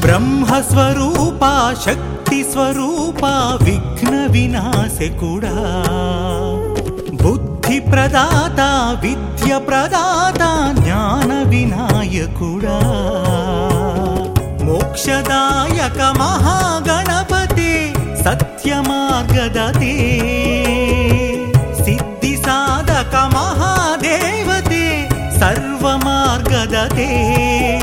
బ్రహ్మస్వరూపా శక్తి స్వరూపా విఘ్న వినాశకుడా బుద్ధి ప్రదాత విద్య ప్రదాత జ్ఞాన వినాయకుడా మోక్షదాయక మహాగణపతే సత్యమార్గదతే సిద్ధి సాధక మహాదేవతే సర్వమార్గదతే